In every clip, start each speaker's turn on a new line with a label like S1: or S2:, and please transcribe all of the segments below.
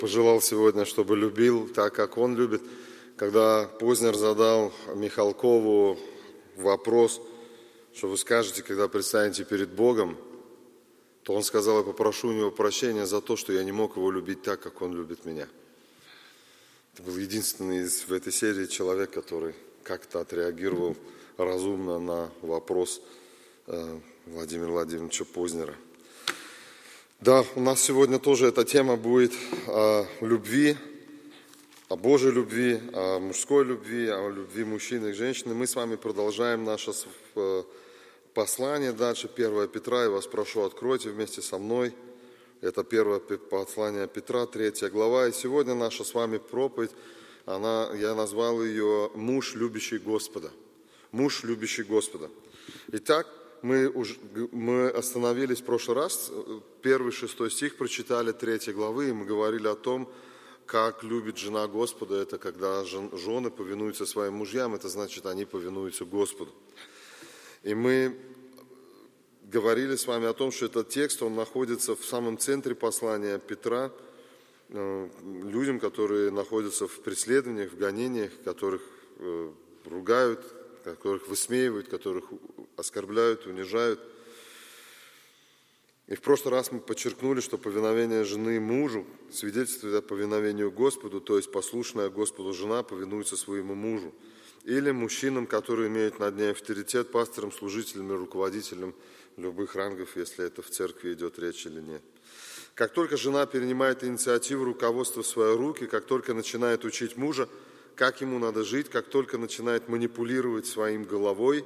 S1: пожелал сегодня, чтобы любил так, как он любит. Когда Познер задал Михалкову вопрос, что вы скажете, когда предстанете перед Богом, то он сказал: я попрошу у него прощения за то, что я не мог его любить так, как он любит меня. Это был единственный в этой серии человек, который как-то отреагировал разумно на вопрос Владимира Владимировича Познера. Да, у нас сегодня тоже эта тема будет о любви, о Божьей любви, о мужской любви, о любви мужчины и женщины. Мы с вами продолжаем наше послание дальше, 1 Петра. Я вас прошу, откройте вместе со мной. Это 1 послание Петра, 3 глава. И сегодня наша с вами проповедь, я назвал ее «Муж, любящий Господа». Муж, любящий Господа. Итак, мы остановились в прошлый раз, 1-6 стих прочитали 3 главы, и мы говорили о том, как любит жена Господа. Это когда жены повинуются своим мужьям, это значит, они повинуются Господу. И мы говорили с вами о том, что этот текст, он находится в самом центре послания Петра, людям, которые находятся в преследованиях, в гонениях, которых ругают, которых высмеивают, которых оскорбляют, унижают. И в прошлый раз мы подчеркнули, что повиновение жены мужу свидетельствует о повиновении Господу, то есть послушная Господу жена повинуется своему мужу. Или мужчинам, которые имеют над ней авторитет, пасторам, служителям и руководителям любых рангов, если это в церкви идет речь или нет. Как только жена перенимает инициативу, руководство в свои руки, как только начинает учить мужа, как ему надо жить, как только начинает манипулировать своим головой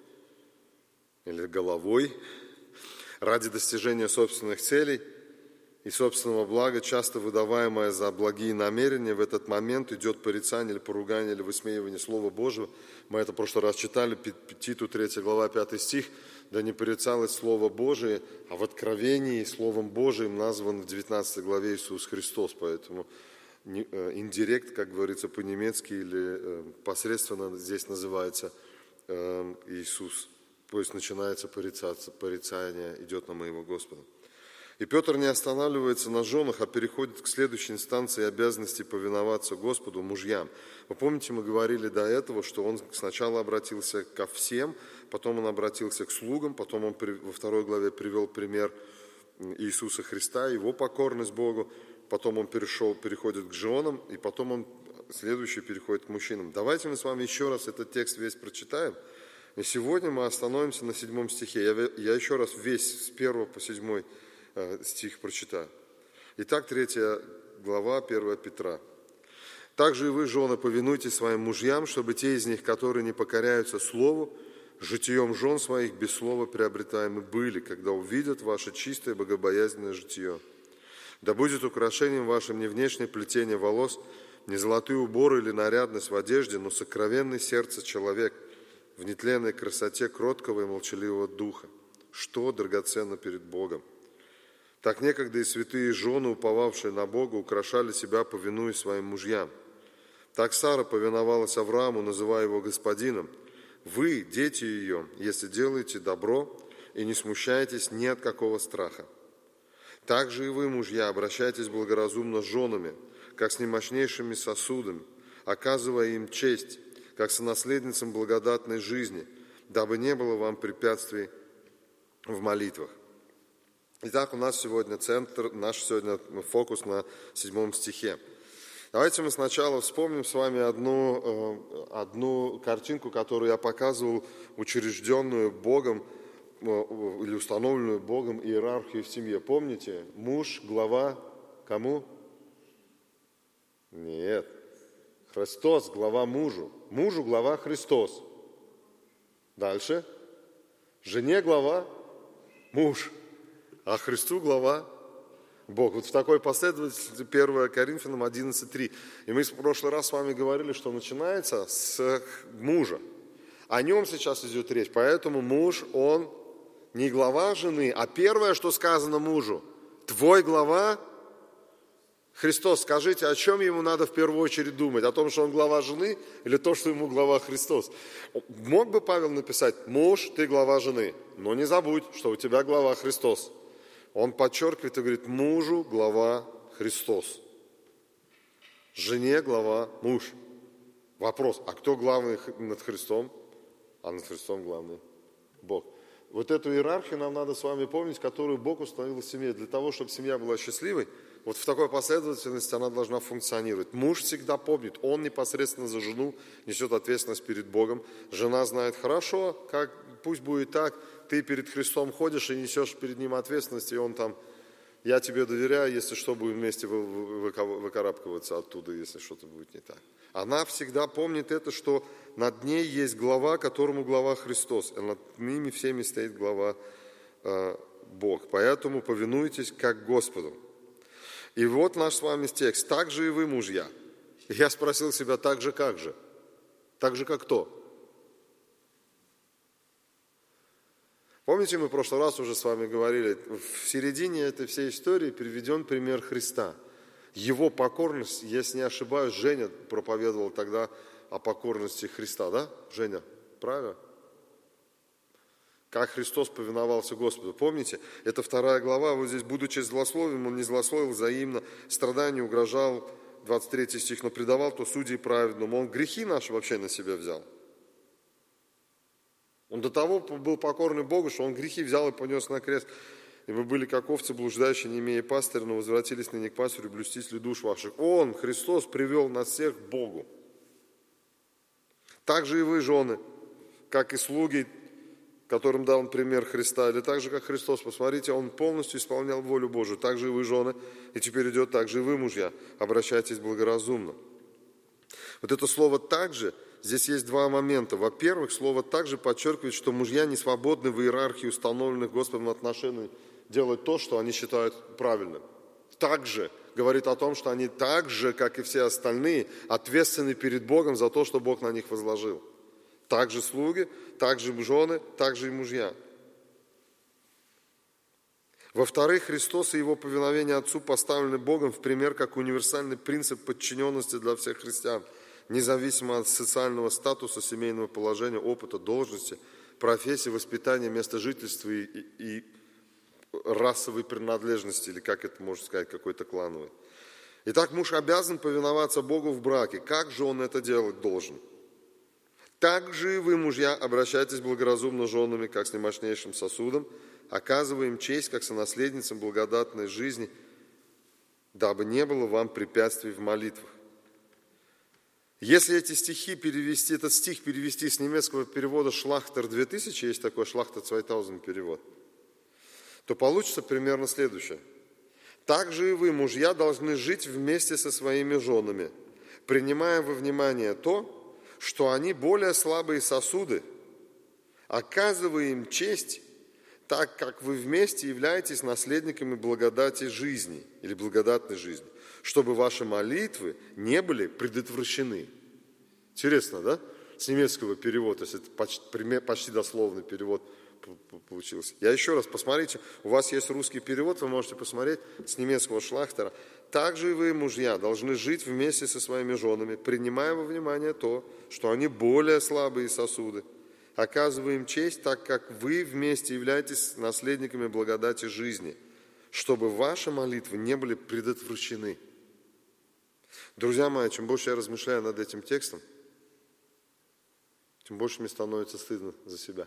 S1: ради достижения собственных целей и собственного блага, часто выдаваемое за благие намерения, в этот момент идет порицание или поругание или высмеивание Слова Божьего. Мы это в прошлый раз читали, Титу 3 глава 5 стих. «Да не порицалось Слово Божие, а в Откровении Словом Божиим назван в 19 главе Иисус Христос». Поэтому индирект, как говорится по-немецки, или посредственно здесь называется Иисус. То есть начинается порицание, идет на моего Господа. И Петр не останавливается на женах, а переходит к следующей инстанции обязанности повиноваться Господу, мужьям. Вы помните, мы говорили до этого, что он сначала обратился ко всем, потом он обратился к слугам, потом он во 2 главе привел пример Иисуса Христа, его покорность Богу, потом он переходит к женам, и потом он следующий переходит к мужчинам. Давайте мы с вами еще раз этот текст весь прочитаем. И сегодня мы остановимся на 7 стихе. Я еще раз весь с 1 по 7 стих прочитаю. Итак, 3 глава 1 Петра. «Также и вы, жены, повинуйтесь своим мужьям, чтобы те из них, которые не покоряются слову, житием жен своих без слова приобретаемы были, когда увидят ваше чистое богобоязненное житие. Да будет украшением вашим не внешнее плетение волос, не золотые уборы или нарядность в одежде, но сокровенный сердце человек, в нетленной красоте кроткого и молчаливого духа, что драгоценно перед Богом. Так некогда и святые жены, уповавшие на Бога, украшали себя, повинуясь своим мужьям. Так Сара повиновалась Аврааму, называя его господином. Вы, дети ее, если делаете добро и не смущаетесь ни от какого страха. Так же и вы, мужья, обращайтесь благоразумно с женами, как с немощнейшими сосудами, оказывая им честь, как сонаследницам благодатной жизни, дабы не было вам препятствий в молитвах». Итак, у нас сегодня наш сегодня фокус на 7 стихе. Давайте мы сначала вспомним с вами одну картинку, которую я показывал, учрежденную Богом или установленную Богом иерархию в семье. Помните? Муж, глава, кому? Нет. Христос, глава мужу. Мужу глава Христос. Дальше. Жене глава муж. А Христу глава Бог. Вот в такой последовательности 1 Коринфянам 11:3. И мы в прошлый раз с вами говорили, что начинается с мужа. О нем сейчас идет речь. Поэтому муж, он не глава жены, а первое, что сказано мужу. Твой глава Христос. Скажите, о чем ему надо в первую очередь думать? О том, что он глава жены, или то, что ему глава Христос? Мог бы Павел написать: муж, ты глава жены, но не забудь, что у тебя глава Христос. Он подчеркивает и говорит: мужу глава Христос. Жене глава муж. Вопрос, а кто главный над Христом? А над Христом главный Бог. Вот эту иерархию нам надо с вами помнить, которую Бог установил в семье. Для того, чтобы семья была счастливой, вот в такой последовательности она должна функционировать. Муж всегда помнит, он непосредственно за жену несет ответственность перед Богом. Жена знает, хорошо, пусть будет так, ты перед Христом ходишь и несешь перед Ним ответственность, и Он там, я тебе доверяю, если что, будем вместе выкарабкиваться оттуда, если что-то будет не так. Она всегда помнит это, что над ней есть глава, которому глава Христос, и над ними всеми стоит глава Бог. Поэтому повинуйтесь как Господу. И вот наш с вами текст. Так же и вы, мужья. И я спросил себя, так же как же? Так же как кто? Помните, мы в прошлый раз уже с вами говорили, в середине этой всей истории приведен пример Христа. Его покорность, если не ошибаюсь, Женя проповедовал тогда о покорности Христа, да? Женя, правильно? Как Христос повиновался Господу. Помните, это 2 глава, вот здесь, будучи злословием, он не злословил взаимно, страданию угрожал, 23 стих, но предавал то судей праведному. Он грехи наши вообще на себя взял. Он до того был покорный Богу, что он грехи взял и понес на крест. И мы были как овцы блуждающие, не имея пастыря, но возвратились ныне к пастырю, блюстителю душ ваших. Он, Христос, привел нас всех к Богу. Так же и вы, жены, как и слуги, которым дал он пример Христа, или так же, как Христос, посмотрите, он полностью исполнял волю Божию. Так же и вы, жены, и теперь идет так же и вы, мужья, обращайтесь благоразумно. Вот это слово «так же», здесь есть два момента. Во-первых, слово «так же» подчеркивает, что мужья не свободны в иерархии установленных Господом отношений делать то, что они считают правильным. Также говорит о том, что они так же, как и все остальные, ответственны перед Богом за то, что Бог на них возложил. Так же слуги, так же жены, так же и мужья. Во-вторых, Христос и Его повиновение Отцу поставлены Богом в пример как универсальный принцип подчиненности для всех христиан, независимо от социального статуса, семейного положения, опыта, должности, профессии, воспитания, места жительства и расовой принадлежности, или как это можно сказать, какой-то клановой. Итак, муж обязан повиноваться Богу в браке. Как же он это делать должен? Так же и вы, мужья, обращайтесь благоразумно с женами, как с немощнейшим сосудом, оказывая им честь, как сонаследницам благодатной жизни, дабы не было вам препятствий в молитвах. Если эти стихи перевести, этот стих перевести с немецкого перевода «Шлахтер 2000», есть такой «Шлахтер 2000» перевод, то получится примерно следующее. Так же и вы, мужья, должны жить вместе со своими женами, принимая во внимание то, что они более слабые сосуды, оказывая им честь, так как вы вместе являетесь наследниками благодати жизни или благодатной жизни, чтобы ваши молитвы не были предотвращены. Интересно, да? С немецкого перевода, если это почти дословный перевод получился. Я еще раз, посмотрите, у вас есть русский перевод, вы можете посмотреть с немецкого Шлахтера. Также и вы, мужья, должны жить вместе со своими женами, принимая во внимание то, что они более слабые сосуды, оказывая им честь, так как вы вместе являетесь наследниками благодати жизни, чтобы ваши молитвы не были предотвращены. Друзья мои, чем больше я размышляю над этим текстом, тем больше мне становится стыдно за себя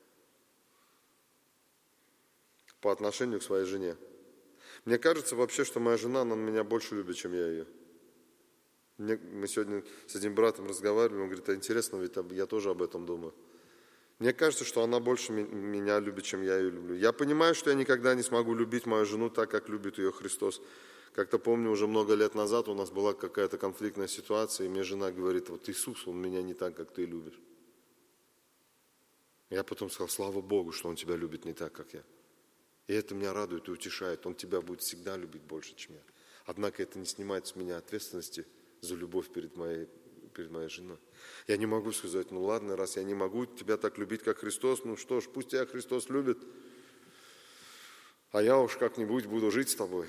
S1: по отношению к своей жене. Мне кажется вообще, что моя жена, она меня больше любит, чем я ее. Мы сегодня с одним братом разговаривали, он говорит, а интересно, ведь я тоже об этом думаю. Мне кажется, что она больше меня любит, чем я ее люблю. Я понимаю, что я никогда не смогу любить мою жену так, как любит ее Христос. Как-то помню, уже много лет назад у нас была какая-то конфликтная ситуация, и мне жена говорит, вот Иисус, Он меня не так, как ты любишь. Я потом сказал, слава Богу, что Он тебя любит не так, как я. И это меня радует и утешает. Он тебя будет всегда любить больше, чем я. Однако это не снимает с меня ответственности за любовь перед моей женой. Я не могу сказать, ну ладно, раз я не могу тебя так любить, как Христос, ну что ж, пусть тебя Христос любит, а я уж как-нибудь буду жить с тобой.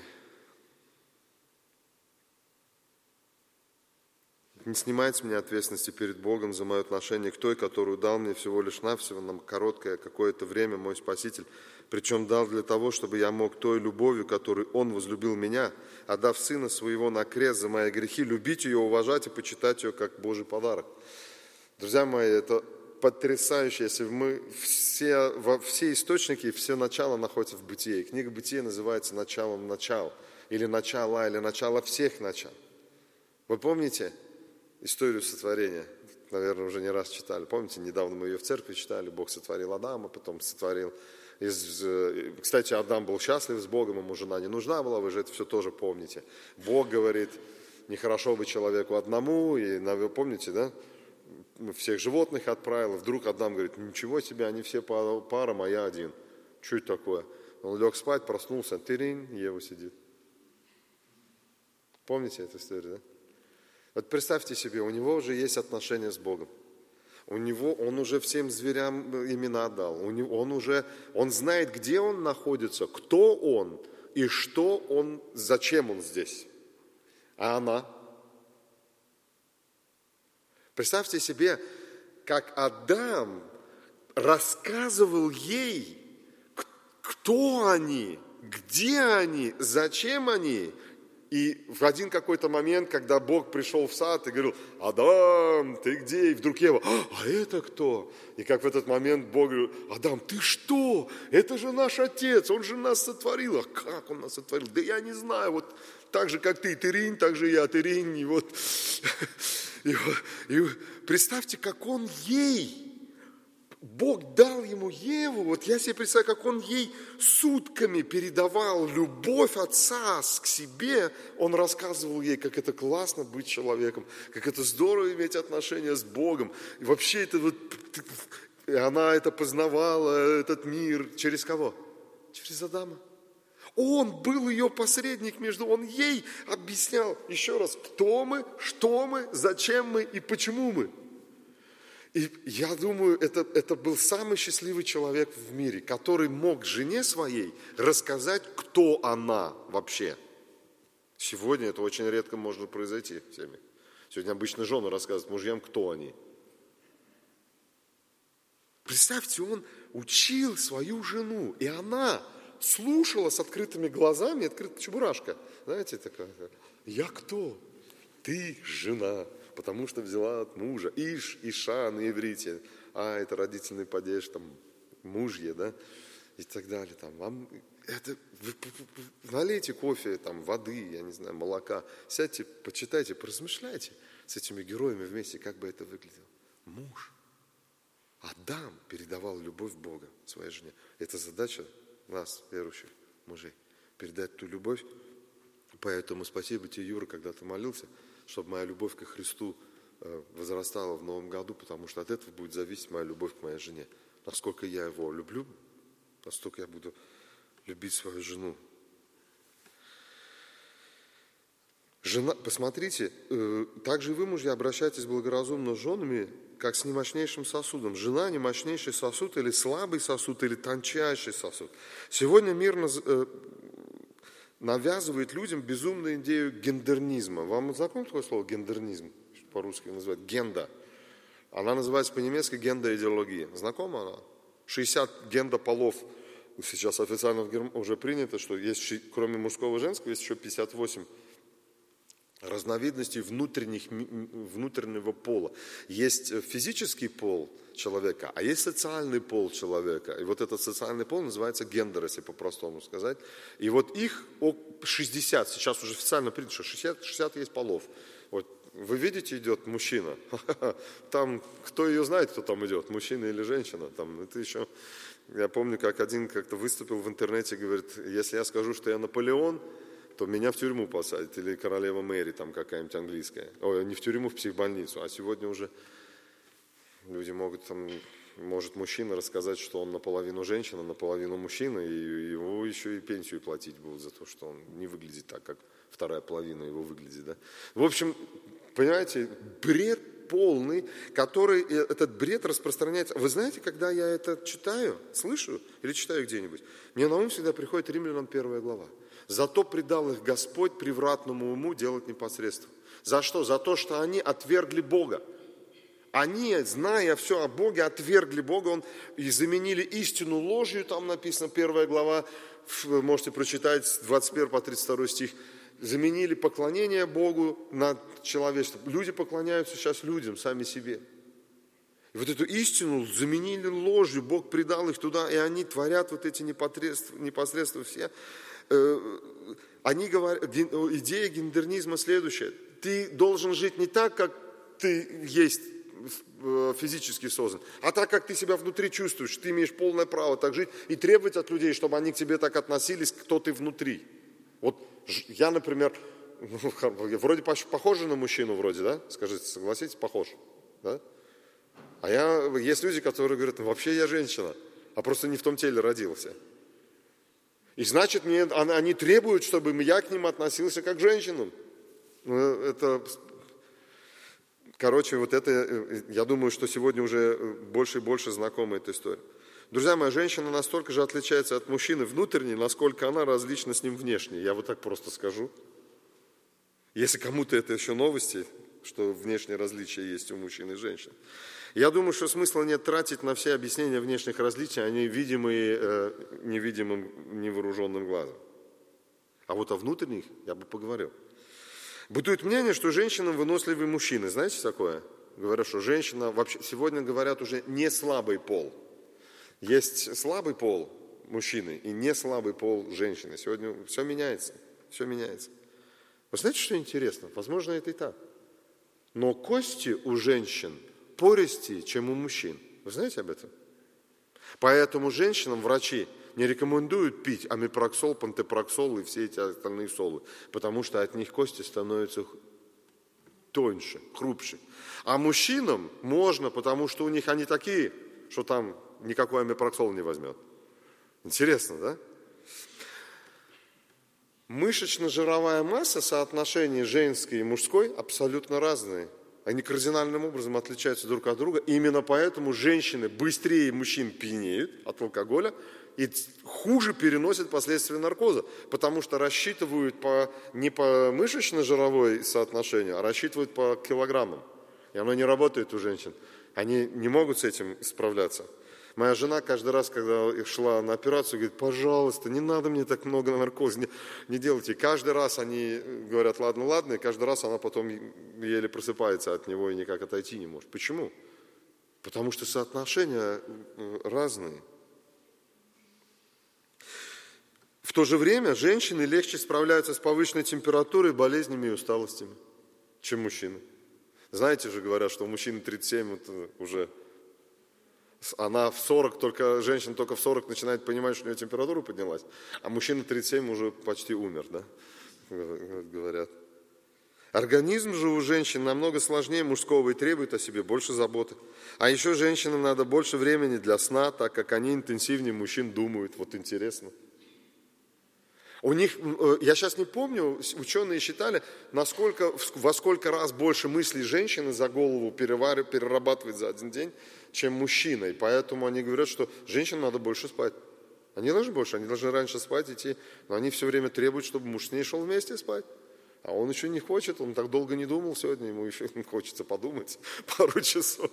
S1: Не снимает с меня ответственности перед Богом за мое отношение к той, которую дал мне всего лишь навсего на короткое какое-то время мой Спаситель, Причем дал для того, чтобы я мог той любовью, которой Он возлюбил меня, отдав Сына Своего на крест за мои грехи, любить ее, уважать и почитать ее как Божий подарок. Друзья мои, это потрясающе, если мы все источники, все начало находятся в Бытие. Книга Бытия называется «Началом начал», или «Начало всех начал». Вы помните историю сотворения? Наверное, уже не раз читали. Помните, недавно мы ее в церкви читали. Бог сотворил Адама, потом сотворил... Кстати, Адам был счастлив с Богом, ему жена не нужна была, вы же это все тоже помните. Бог говорит, нехорошо бы человеку одному, и вы помните, да? Всех животных отправил, и вдруг Адам говорит, ничего себе, они все паром, а я один. Что это такое? Он лег спать, проснулся, тыринь, Ева сидит. Помните эту историю, да? Вот представьте себе, у него уже есть отношения с Богом. Он уже всем зверям имена дал. Он знает, где он находится, кто он и что он, зачем он здесь. А она? Представьте себе, как Адам рассказывал ей, кто они, где они, зачем они. И в один какой-то момент, когда Бог пришел в сад и говорил, Адам, ты где? И вдруг Ева, а это кто? И как в этот момент Бог говорит, Адам, ты что? Это же наш отец, он же нас сотворил. А как он нас сотворил? Да я не знаю, вот так же, как ты, тыринь, так же я, тыринь. И вот, и представьте, как он ей... Бог дал ему Еву, вот я себе представляю, как он ей сутками передавал любовь Отца к себе. Он рассказывал ей, как это классно быть человеком, как это здорово иметь отношения с Богом. И вообще это вот, она это познавала, этот мир. Через кого? Через Адама. Он был ее посредник он ей объяснял еще раз, кто мы, что мы, зачем мы и почему мы. И я думаю, это был самый счастливый человек в мире, который мог жене своей рассказать, кто она вообще. Сегодня это очень редко может произойти в семье. Сегодня обычно жены рассказывают мужьям, кто они. Представьте, он учил свою жену, и она слушала с открытыми глазами, открытая чебурашка. Знаете, такая, я кто? Ты жена. Потому что взяла от мужа. Иша на иврите. Это родительный падеж, там, мужья, да, и так далее. Там, вы налейте кофе, там, воды, я не знаю, молока. Сядьте, почитайте, поразмышляйте с этими героями вместе, как бы это выглядело. Муж. Адам передавал любовь Бога своей жене. Это задача нас, верующих мужей, передать ту любовь. Поэтому спасибо тебе, Юра, когда ты молился, чтобы моя любовь ко Христу возрастала в новом году, потому что от этого будет зависеть моя любовь к моей жене. Насколько я его люблю, настолько я буду любить свою жену. Жена, посмотрите, также и вы, мужья, обращайтесь благоразумно с женами, как с немощнейшим сосудом. Жена не мощнейший сосуд, или слабый сосуд, или тончайший сосуд. Сегодня мир навязывает людям безумную идею гендернизма. Вам знакомо такое слово гендернизм? По-русски называют генда. Она называется по-немецки гендоидеология. Знакома она? 60 гендополов сейчас официально уже принято, что есть, кроме мужского и женского, есть еще 58 разновидностей внутреннего пола. Есть физический пол человека, а есть социальный пол человека. И вот этот социальный пол называется гендер, если по-простому сказать. И вот их 60, сейчас уже официально принято, что 60 есть полов. Вот вы видите, идет мужчина. Там, кто ее знает, кто там идет, мужчина или женщина. Там, это еще... Я помню, как один как-то выступил в интернете, говорит, если я скажу, что я Наполеон, то меня в тюрьму посадят, или королева Мэри, там какая-нибудь английская. Ой, не в тюрьму, в психбольницу. А сегодня уже люди могут, там, может мужчина рассказать, что он наполовину женщина, наполовину мужчина, и его еще и пенсию платить будут за то, что он не выглядит так, как вторая половина его выглядит. Да? В общем, понимаете, бред полный, который, этот бред распространяется. Вы знаете, когда я это читаю, слышу или читаю где-нибудь, мне на ум всегда приходит Римлянам 1 глава. Зато предал их Господь превратному уму делать непосредственно. За что? За то, что они отвергли Бога. Они, зная все о Боге, отвергли Бога и заменили истину ложью, там написано, 1 глава, можете прочитать, 21 по 32 стих, заменили поклонение Богу на человечество. Люди поклоняются сейчас людям, сами себе. И вот эту истину заменили ложью, Бог предал их туда, и они творят вот эти непосредственно все. Они говорят, идея гендернизма следующая. Ты должен жить не так, как ты есть физически создан, а так, как ты себя внутри чувствуешь. Ты имеешь полное право так жить и требовать от людей, чтобы они к тебе так относились, кто ты внутри. Вот я, например, вроде похож на мужчину, вроде, да? Скажите, согласитесь, похож, да? Есть люди, которые говорят, вообще я женщина, а просто не в том теле родился. И значит, они требуют, чтобы я к ним относился как к женщинам. Я думаю, что сегодня уже больше и больше знакома эта история. Друзья мои, женщина настолько же отличается от мужчины внутренне, насколько она различна с ним внешне. Я вот так просто скажу. Если кому-то это еще новости, что внешние различия есть у мужчин и женщин. Я думаю, что смысла нет тратить на все объяснения внешних различий, они видимые невидимым, невооруженным глазом. А вот о внутренних я бы поговорил. Бытует мнение, что женщинам выносливые мужчины. Знаете такое? Говорят, что женщина, вообще сегодня говорят уже не слабый пол. Есть слабый пол мужчины и не слабый пол женщины. Сегодня все меняется, все меняется. Вы знаете, что интересно? Возможно, это и так. Но кости у женщин пористее, чем у мужчин. Вы знаете об этом? Поэтому женщинам врачи не рекомендуют пить амипроксол, пантопроксол и все эти остальные солы, потому что от них кости становятся тоньше, хрупче. А мужчинам можно, потому что у них они такие, что там никакой амипроксол не возьмет. Интересно, да? Мышечно-жировая масса, соотношение женской и мужской абсолютно разные. Они кардинальным образом отличаются друг от друга. И именно поэтому женщины быстрее мужчин пьянеют от алкоголя и хуже переносят последствия наркоза. Потому что рассчитывают не по мышечно-жировой соотношению, а рассчитывают по килограммам. И оно не работает у женщин. Они не могут с этим справляться. Моя жена каждый раз, когда шла на операцию, говорит, пожалуйста, не надо мне так много наркоза, не делайте. И каждый раз они говорят, ладно, ладно, и каждый раз она потом еле просыпается от него и никак отойти не может. Почему? Потому что соотношения разные. В то же время женщины легче справляются с повышенной температурой, болезнями и усталостями, чем мужчины. Знаете же, говорят, что у мужчины 37 это уже... Она в 40, женщина только в 40 начинает понимать, что у нее температура поднялась, а мужчина 37 уже почти умер, да, говорят. Организм же у женщин намного сложнее мужского и требует о себе больше заботы. А еще женщинам надо больше времени для сна, так как они интенсивнее мужчин думают. Вот интересно. У них, я сейчас не помню, ученые считали, во сколько раз больше мыслей женщины за голову перерабатывает за один день, чем мужчина. И поэтому они говорят, что женщинам надо больше спать. Они должны раньше спать, идти, но они все время требуют, чтобы муж с ней шел вместе спать. А он еще не хочет, он так долго не думал сегодня, ему еще хочется подумать пару часов.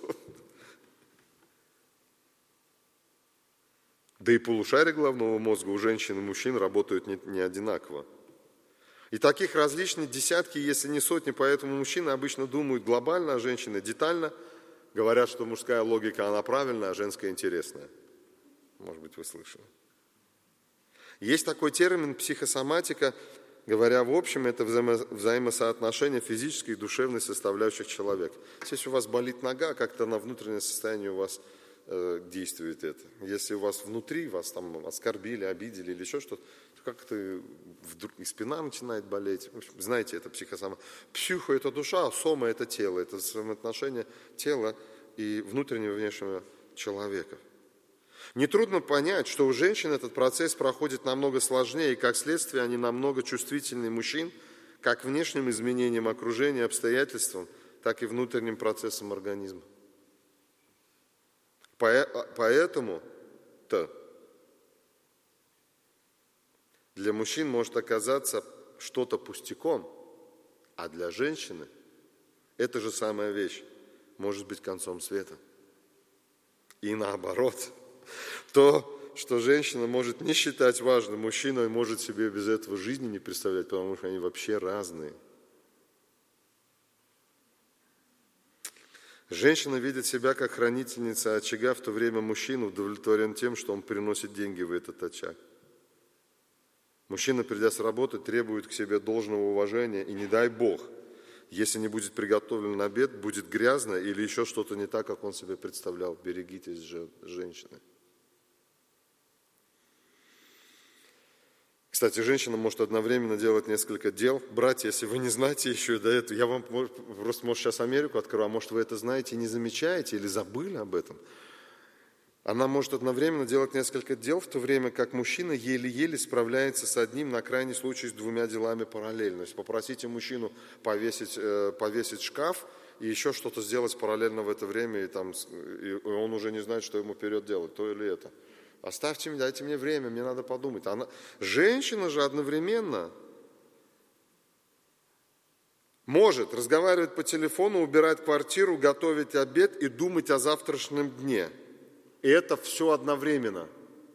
S1: Да и полушария головного мозга у женщин и мужчин работают не одинаково. И таких различных десятки, если не сотни, поэтому мужчины обычно думают глобально, а женщины детально. Говорят, что мужская логика, она правильная, а женская интересная. Может быть, вы слышали. Есть такой термин психосоматика. Говоря в общем, это взаимосоотношение физической и душевной составляющих человека. Если у вас болит нога, как-то на внутреннее состояние у вас действует это. Если у вас внутри, вас там оскорбили, обидели или еще что-то, то как-то вдруг и спина начинает болеть. В общем, знаете, это психосоматика. Психо – это душа, а сома – это тело. Это взаимоотношение тела и внутреннего и внешнего человека. Нетрудно понять, что у женщин этот процесс проходит намного сложнее, и как следствие они намного чувствительнее мужчин, как внешним изменениям окружения, обстоятельствам, так и внутренним процессам организма. Поэтому-то для мужчин может оказаться что-то пустяком, а для женщины эта же самая вещь может быть концом света. И наоборот, то, что женщина может не считать важным, мужчина может себе без этого жизни не представлять, потому что они вообще разные. Женщина видит себя как хранительница очага, в то время мужчина удовлетворен тем, что он приносит деньги в этот очаг. Мужчина, придя с работы, требует к себе должного уважения, и не дай Бог, если не будет приготовлен обед, будет грязно или еще что-то не так, как он себе представлял. Берегитесь, женщины. Кстати, женщина может одновременно делать несколько дел. Братья, если вы не знаете еще до этого, я вам просто, может, сейчас Америку открою, а может, вы это знаете и не замечаете или забыли об этом. Она может одновременно делать несколько дел, в то время как мужчина еле-еле справляется с одним, на крайний случай с двумя делами параллельно. То есть попросите мужчину повесить шкаф и еще что-то сделать параллельно в это время, и он уже не знает, что ему вперед делать, то или это. Оставьте мне, дайте мне время, мне надо подумать. Женщина же одновременно может разговаривать по телефону, убирать квартиру, готовить обед и думать о завтрашнем дне. И это все одновременно.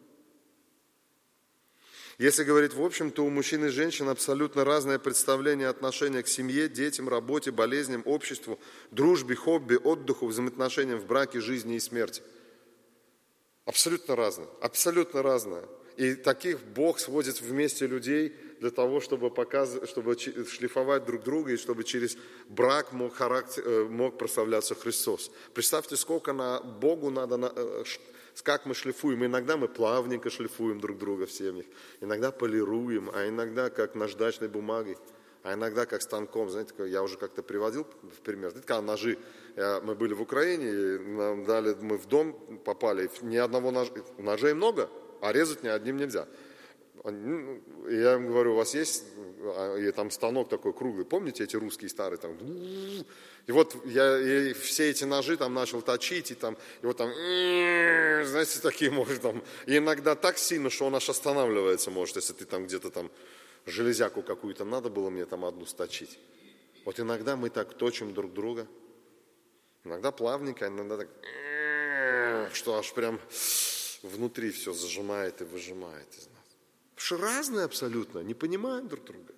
S1: Если говорить в общем, то у мужчин и женщин абсолютно разное представление отношения к семье, детям, работе, болезням, обществу, дружбе, хобби, отдыху, взаимоотношениям в браке, жизни и смерти. Абсолютно разное, абсолютно разное. И таких Бог сводит вместе людей для того, чтобы шлифовать друг друга и чтобы через брак мог прославляться Христос. Представьте, сколько Богу надо, как мы шлифуем. Иногда мы плавненько шлифуем друг друга в семьях, иногда полируем, а иногда как наждачной бумагой, а иногда как станком. Знаете, я уже как-то приводил в пример. Знаете, когда ножи, мы были в Украине, и нам дали, мы в дом попали, ни одного ножей много, а резать ни одним нельзя. И я им говорю, у вас есть, и там станок такой круглый, помните эти русские старые, там, и вот я все эти ножи там начал точить, и вот там, знаете, такие, может, там, и иногда так сильно, что он аж останавливается, может, если ты там где-то там железяку какую-то надо было мне там одну сточить. Вот иногда мы так точим друг друга, иногда плавненько, иногда так, что аж прям внутри все зажимает и выжимает из нас. Потому что разные абсолютно, не понимаем друг друга.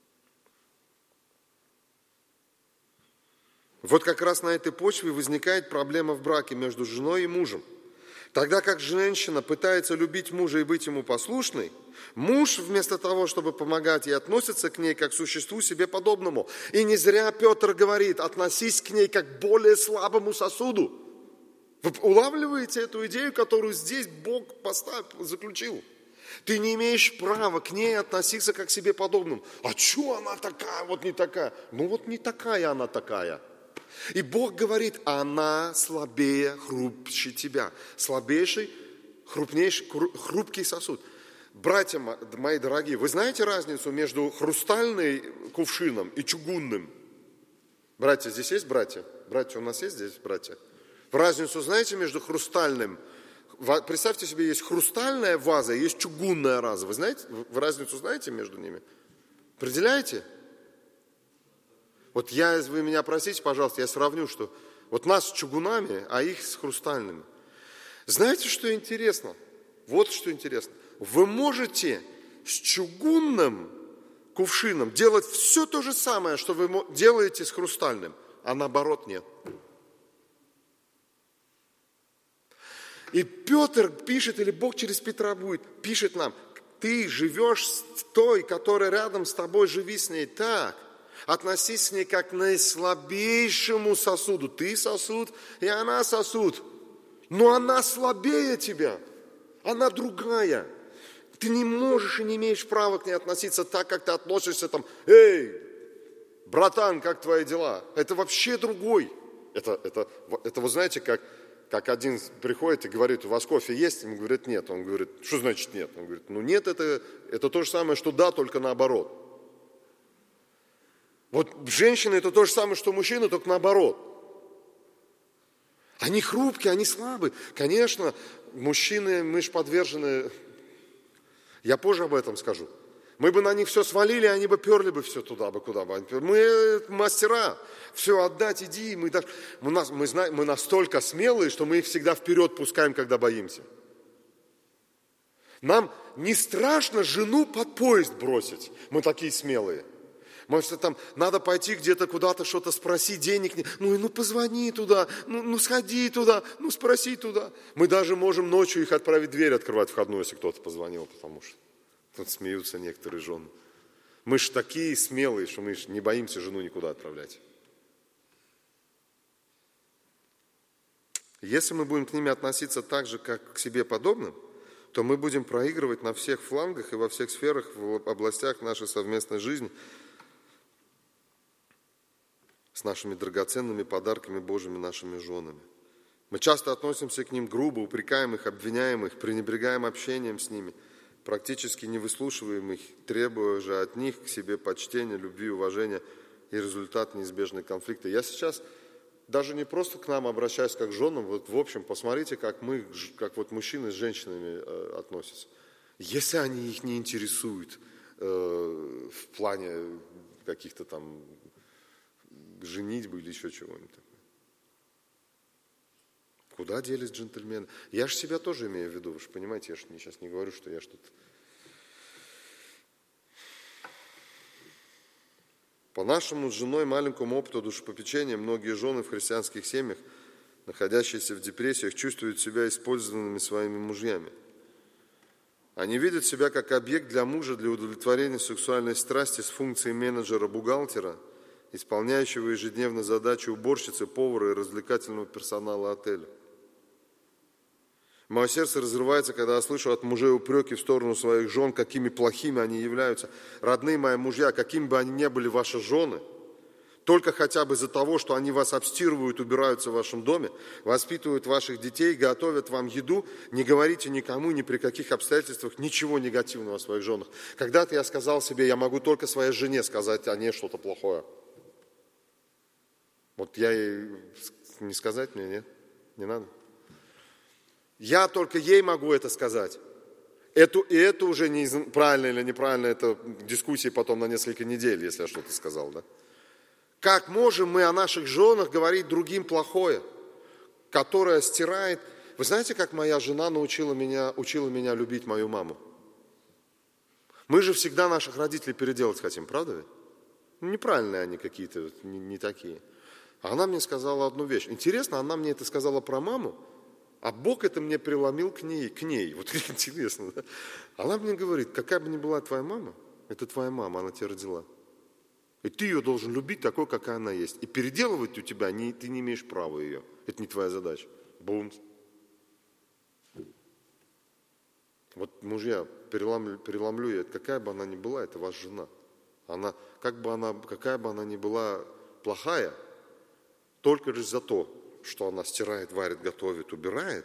S1: Вот как раз на этой почве возникает проблема в браке между женой и мужем. Тогда как женщина пытается любить мужа и быть ему послушной, муж вместо того, чтобы помогать ей, относится к ней как к существу себе подобному. И не зря Петр говорит, относись к ней как к более слабому сосуду. Вы улавливаете эту идею, которую здесь Бог заключил? Ты не имеешь права к ней относиться как к себе подобному. А что она такая, вот не такая? Ну вот не такая она такая. И Бог говорит, она слабее, хрупче тебя. Слабейший, хрупнейший, хрупкий сосуд. Братья мои дорогие, вы знаете разницу между хрустальным кувшином и чугунным? Братья, здесь есть братья? Братья, у нас есть здесь братья? Разницу знаете между хрустальным? Представьте себе, есть хрустальная ваза, есть чугунная ваза. Вы знаете, вы разницу знаете между ними? Определяете? Вот вы меня простите, пожалуйста, я сравню, что вот нас с чугунами, а их с хрустальными. Знаете, что интересно? Вот что интересно. Вы можете с чугунным кувшином делать все то же самое, что вы делаете с хрустальным, а наоборот нет. И Петр пишет, или Бог через Петра пишет нам, ты живешь с той, которая рядом с тобой, живи с ней так. Относись к ней как к наислабейшему сосуду. Ты сосуд, и она сосуд. Но она слабее тебя. Она другая. Ты не можешь и не имеешь права к ней относиться так, как ты относишься там. Эй, братан, как твои дела? Это вообще другой. Это вы знаете, как один приходит и говорит, у вас кофе есть? Ему говорят, нет. Он говорит, что значит нет? Он говорит, ну нет, это то же самое, что да, только наоборот. Вот женщины это то же самое, что мужчины, только наоборот. Они хрупкие, они слабые. Конечно, мужчины, мы же подвержены, я позже об этом скажу. Мы бы на них все свалили, они бы перли бы все туда бы, куда бы. Мы мастера. все отдать, иди. Мы настолько смелые, что мы их всегда вперед пускаем, когда боимся. Нам не страшно жену под поезд бросить. Мы такие смелые. Может, там надо пойти где-то куда-то что-то спросить, денег нет. Ну, позвони туда, ну, сходи туда, ну, спроси туда. Мы даже можем ночью их отправить дверь открывать входную, если кто-то позвонил, потому что тут смеются некоторые жены. Мы ж такие смелые, что мы ж не боимся жену никуда отправлять. Если мы будем к ним относиться так же, как к себе подобным, то мы будем проигрывать на всех флангах и во всех сферах, в областях нашей совместной жизни с нашими драгоценными подарками Божьими, нашими женами. Мы часто относимся к ним грубо, упрекаем их, обвиняем их, пренебрегаем общением с ними, практически не выслушиваем их, требуя же от них к себе почтения, любви, уважения, и результат неизбежный конфликта. Я сейчас даже не просто к нам обращаюсь как к женам, вот в общем, посмотрите, как вот мужчины с женщинами относятся. Если они их не интересуют в плане каких-то там женитьбы или еще чего-нибудь такого. Куда делись джентльмены? Я же себя тоже имею в виду, вы же понимаете, я же сейчас не говорю, что я что-то... По нашему с женой маленькому опыту душепопечения, многие жены в христианских семьях, находящиеся в депрессиях, чувствуют себя использованными своими мужьями. Они видят себя как объект для мужа для удовлетворения сексуальной страсти с функцией менеджера-бухгалтера, исполняющего ежедневно задачи уборщицы, повара и развлекательного персонала отеля. Мое сердце разрывается, когда я слышу от мужей упреки в сторону своих жен, какими плохими они являются. Родные мои мужья, какими бы они ни были ваши жены, только хотя бы из-за того, что они вас обстирывают, убираются в вашем доме, воспитывают ваших детей, готовят вам еду, не говорите никому, ни при каких обстоятельствах ничего негативного о своих женах. Когда-то я сказал себе, я могу только своей жене сказать о ней что-то плохое. Вот я ей не сказать мне, нет? Не надо. Я только ей могу это сказать. Это уже не правильно или неправильно, это дискуссии потом на несколько недель, если я что-то сказал, да? Как можем мы о наших женах говорить другим плохое, которое стирает? Вы знаете, как моя жена учила меня любить мою маму? Мы же всегда наших родителей переделать хотим, правда ведь? Неправильные они какие-то, не такие. А она мне сказала одну вещь. Интересно, она мне это сказала про маму, а Бог это мне преломил к ней. Вот интересно, да? Она мне говорит, какая бы ни была твоя мама, это твоя мама, она тебя родила. И ты ее должен любить такой, какая она есть. И переделывать у тебя ты не имеешь права ее. Это не твоя задача. Бум. Вот мужья, переломлю я, какая бы она ни была, это ваша жена. Какая бы она ни была плохая, только лишь за то, что она стирает, варит, готовит, убирает,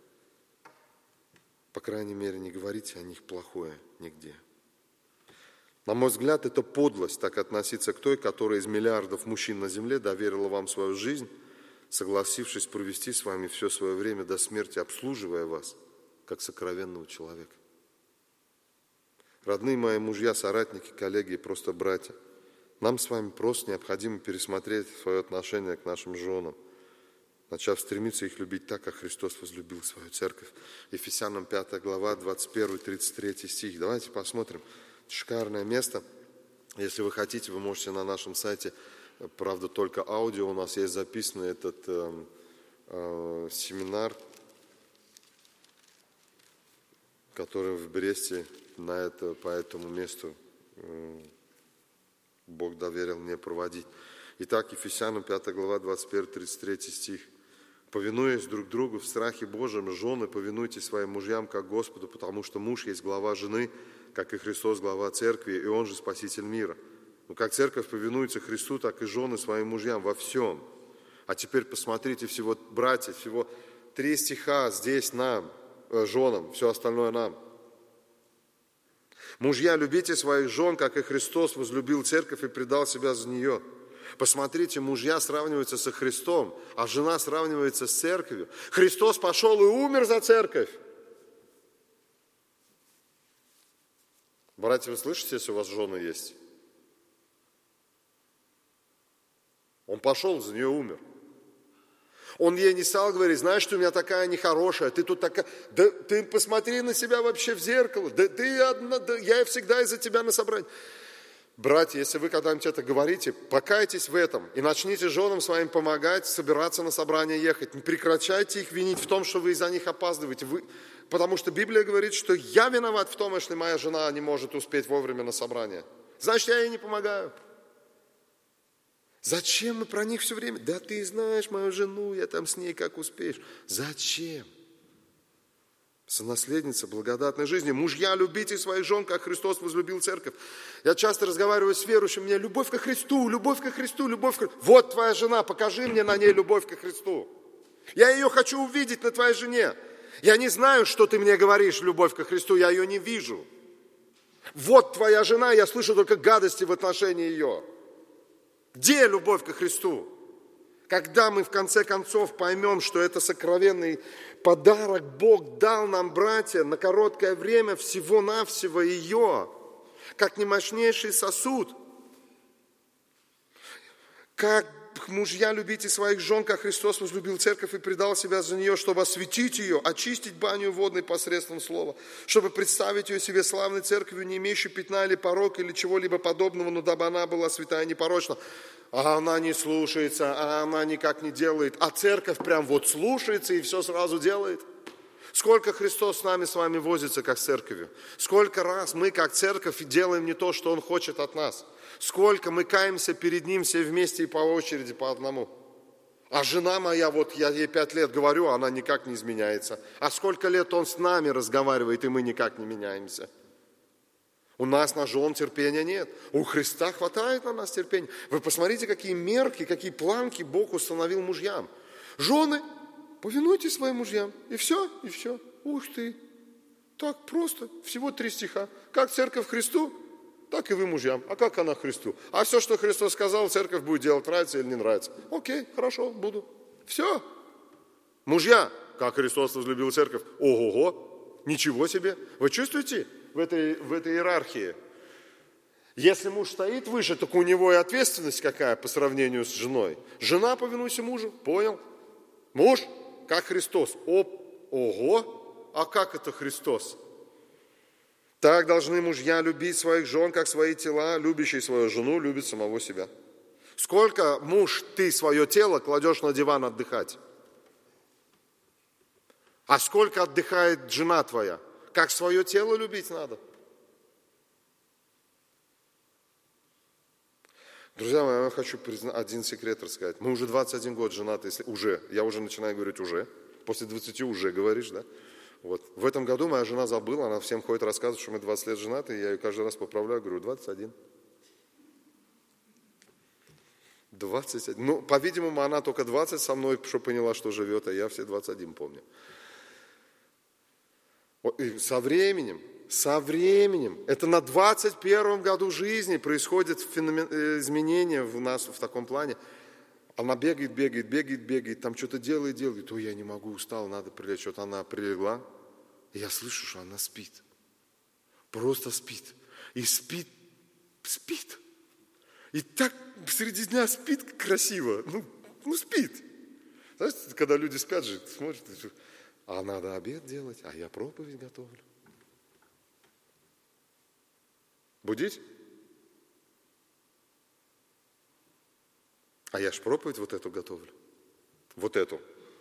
S1: по крайней мере, не говорите о них плохое нигде. На мой взгляд, это подлость так относиться к той, которая из миллиардов мужчин на земле доверила вам свою жизнь, согласившись провести с вами все свое время до смерти, обслуживая вас, как сокровенного человека. Родные мои мужья, соратники, коллеги и просто братья, нам с вами просто необходимо пересмотреть свое отношение к нашим женам, начав стремиться их любить так, как Христос возлюбил свою церковь. Ефесянам 5 глава, 21-33 стих. Давайте посмотрим. Шикарное место. Если вы хотите, вы можете на нашем сайте, правда, только аудио у нас есть записан этот семинар, который в Бресте по этому месту Бог доверил мне проводить. Итак, Ефесянам 5 глава, 21-33 стих. «Повинуясь друг другу в страхе Божьем, жены, повинуйтесь своим мужьям, как Господу, потому что муж есть глава жены, как и Христос глава церкви, и он же Спаситель мира. Но как церковь повинуется Христу, так и жены своим мужьям во всем». А теперь посмотрите, всего, братья, всего 3 стиха здесь нам, женам, все остальное нам. «Мужья, любите своих жен, как и Христос возлюбил церковь и предал себя за нее». Посмотрите, мужья сравниваются со Христом, а жена сравнивается с церковью. Христос пошел и умер за церковь. Братья, вы слышите, если у вас жены есть? Он пошел, за нее умер. Он ей не стал говорить: знаешь, ты у меня такая нехорошая, ты тут такая, да ты посмотри на себя вообще в зеркало, да ты одна, да, я всегда из-за тебя на собрании. Братья, если вы когда-нибудь это говорите, покайтесь в этом и начните женам своим помогать, собираться на собрание ехать. Не прекращайте их винить в том, что вы из-за них опаздываете. Потому что Библия говорит, что я виноват в том, если моя жена не может успеть вовремя на собрание. Значит, я ей не помогаю. Зачем мы про них все время? Да ты знаешь мою жену, я там с ней как успеешь. Зачем? Сонаследница благодатной жизни. Мужья, любите своих жен, как Христос возлюбил церковь. Я часто разговариваю с верующими, мне любовь ко Христу, любовь ко Христу, любовь ко Христу. Вот твоя жена, покажи мне на ней любовь ко Христу. Я ее хочу увидеть на твоей жене. Я не знаю, что ты мне говоришь, любовь ко Христу, я ее не вижу. Вот твоя жена, я слышу только гадости в отношении ее. Где любовь ко Христу? Когда мы в конце концов поймем, что это сокровенный подарок Бог дал нам, братья, на короткое время всего-навсего ее, как немощнейший сосуд. Как мужья, любите своих жен, как Христос возлюбил церковь и предал себя за нее, чтобы осветить ее, очистить баню водной посредством слова, чтобы представить ее себе славной церковью, не имеющей пятна или порока или чего-либо подобного, но дабы она была святая и непорочна. А она не слушается, а она никак не делает. А церковь прям вот слушается и все сразу делает. Сколько Христос с нами с вами возится, как с церковью. Сколько раз мы, как церковь, делаем не то, что Он хочет от нас. Сколько мы каемся перед Ним все вместе и по очереди, по одному. А жена моя, вот я ей 5 лет говорю, она никак не изменяется. А сколько лет Он с нами разговаривает, и мы никак не меняемся. У нас на жен терпения нет. У Христа хватает на нас терпения. Вы посмотрите, какие мерки, какие планки Бог установил мужьям. Жены, повинуйтесь своим мужьям. И все, и все. Ух ты. Так просто. Всего 3 стиха. Как церковь Христу, так и вы мужьям. А как она Христу? А все, что Христос сказал, церковь будет делать, нравится или не нравится. Окей, хорошо, буду. Все. Мужья, как Христос возлюбил церковь. Ого-го. Ничего себе. Вы чувствуете? В этой иерархии. Если муж стоит выше, так у него и ответственность какая по сравнению с женой. Жена, повинуйся мужу, понял? Муж, как Христос. Ого, а как это Христос? Так должны мужья любить своих жен, как свои тела. Любящий свою жену любит самого себя. Сколько, муж, ты свое тело кладешь на диван отдыхать? А сколько отдыхает жена твоя? Как свое тело любить надо. Друзья мои, я хочу один секрет рассказать. Мы уже 21 год женаты, я уже начинаю говорить уже. После 20 уже говоришь, да? Вот. В этом году моя жена забыла, она всем ходит рассказывать, что мы 20 лет женаты, и я ее каждый раз поправляю, говорю, 21. 21. Ну, по-видимому, она только 20 со мной, что поняла, что живет, а я все 21 помню. И со временем, это на 21 году жизни происходит изменение в нас в таком плане. Она бегает, там что-то делает. Ой, я не могу, устал, надо прилечь. Что-то она прилегла, и я слышу, что она спит. Просто спит. И спит. И так среди дня спит красиво. Ну спит. Знаете, когда люди спят же, смотрят, а надо обед делать, а я проповедь готовлю. Будить? А я ж проповедь вот эту готовлю. Вот эту.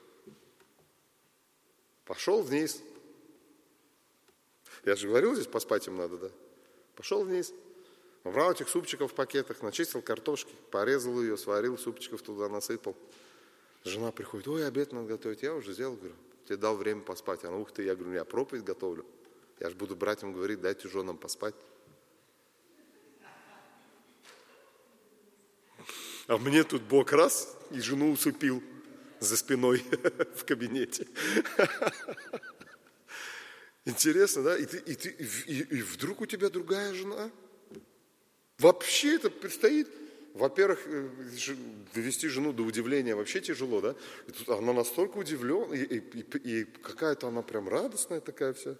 S1: Пошел вниз. Я же говорил, здесь поспать им надо, да? Пошел вниз. Набрал этих супчиков в пакетах, начистил картошки, порезал ее, сварил, супчиков туда насыпал. Жена приходит, ой, обед надо готовить. Я уже сделал, говорю, тебе дал время поспать. Она, ух ты, я говорю, я проповедь готовлю. Я же буду братьям говорить, дайте женам поспать. А мне тут Бог раз и жену усыпил за спиной в кабинете. Интересно, да? И вдруг у тебя другая жена? Вообще это предстоит. Во-первых, довести жену до удивления вообще тяжело, да? И тут она настолько удивлена, и какая-то она прям радостная такая вся.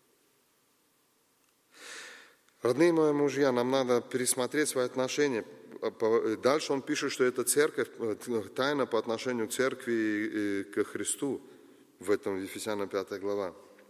S1: Родные мои мужья, нам надо пересмотреть свои отношения. дальше он пишет, что это церковь, тайна по отношению к церкви и к Христу. В этом Ефесянам 5 глава.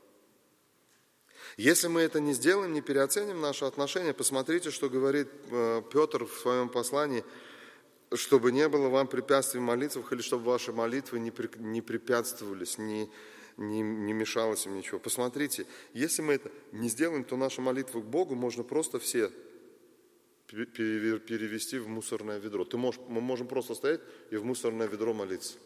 S1: Если мы это не сделаем, не переоценим наши отношения, посмотрите, что говорит Петр в своем послании, чтобы не было вам препятствий в молитвах, или чтобы ваши молитвы не препятствовались, не мешалось им ничего. Посмотрите, если мы это не сделаем, то наши молитвы к Богу можно просто все перевести в мусорное ведро. Мы можем просто стоять и в мусорное ведро молиться.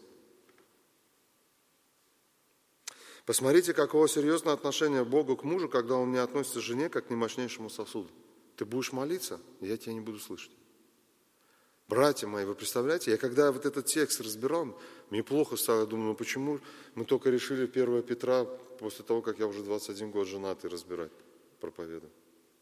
S1: Посмотрите, какого серьезного отношения Богу к мужу, когда он не относится к жене, как к немощнейшему сосуду. Ты будешь молиться, я тебя не буду слышать. Братья мои, вы представляете, когда вот этот текст разбирал, мне плохо стало, я думаю, почему мы только решили 1 Петра после того, как я уже 21 год женатый, разбирать, проповедовать.